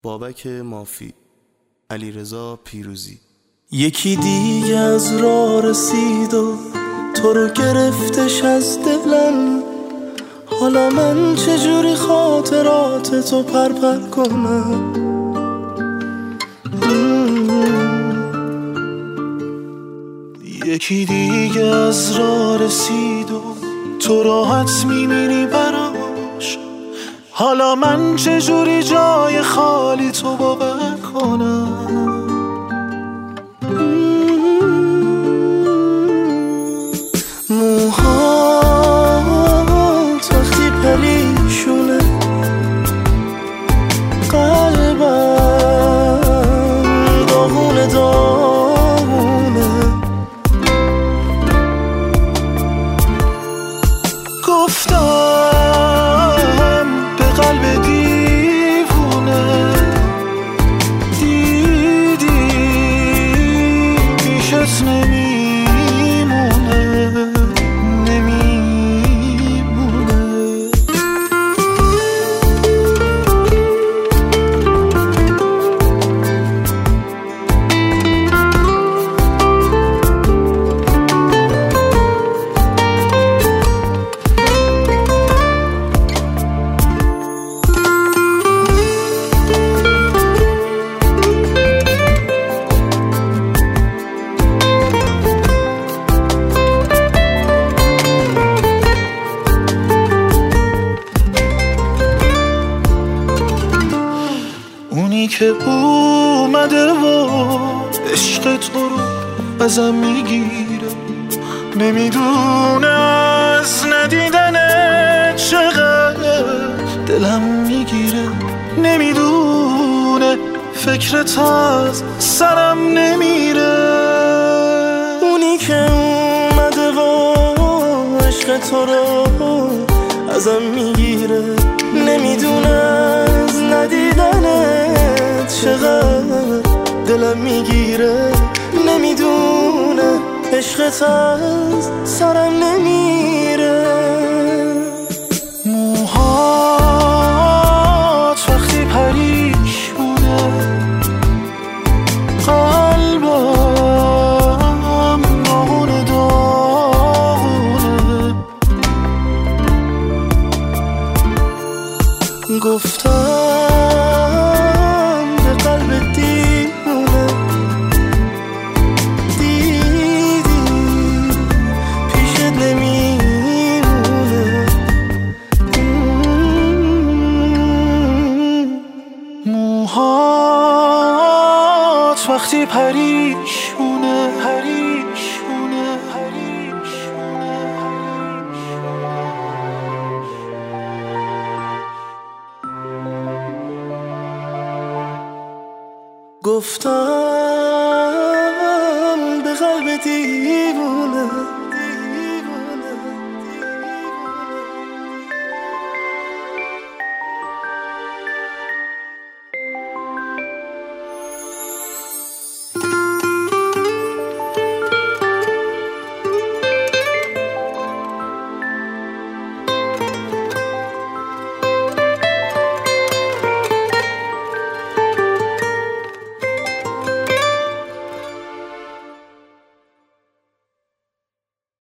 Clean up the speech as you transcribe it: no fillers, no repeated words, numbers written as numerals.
بابک مافی، علیرضا پیروزی. یکی دیگه از راه رسید و تو رو گرفتش از دلم. حالا من چجوری خاطرات تو پرپر کنم؟ یکی دیگه از راه رسید و تو راحت میمیری براش. حالا من چجوری جای خالی تو باور کنم؟ موهات وقتی پریشونه، قلبم داغونه داغونه. گفتم به قلب دیوونه، دیدی پیشت نمیمونه، نمیمونه. اونی که اومده و عشق تو رو ازم میگیره، نمیدونه از ندیدنه چقدر دلم میگیره، نمیدونه فکرت از سرم نمیره. اونی که اومده و عشق تو رو ازم میگیره، نمیدونه از ندیدنت چقدر دلم میگیره، نمیدونه عشقت از سرم نمیره. موهات وقتی پریشونه، قلبم داغونه داغونه. گفتم به قلب دیوونه، دیدی پیشت نمیمونه. موهات وقتی پریشونه، پریشونه، پریشونه. گفتم به قلب دیوونه،